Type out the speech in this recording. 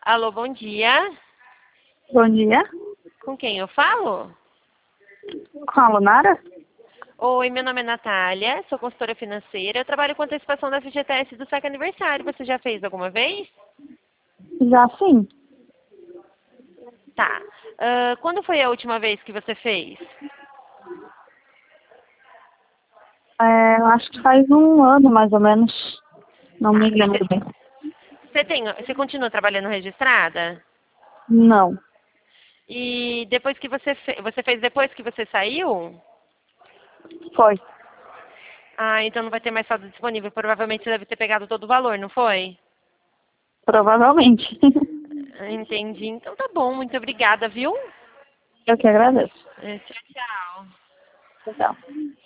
Alô, bom dia. Bom dia. Com quem eu falo? Com a Lunara? Oi, meu nome é Natália, sou consultora financeira. Eu trabalho com antecipação da FGTS do seu aniversário. Você já fez alguma vez? Já sim. Tá. Quando foi a última vez que você fez? Eu acho que faz um ano, mais ou menos. Não Tá. me lembro bem. Você continua trabalhando registrada? Não. E depois que você fez depois que você saiu? Foi. Ah, então não vai ter mais saldo disponível. Provavelmente você deve ter pegado todo o valor, não foi? Provavelmente. Entendi. Então tá bom, muito obrigada, viu? Eu que agradeço. Tchau, tchau. Tchau.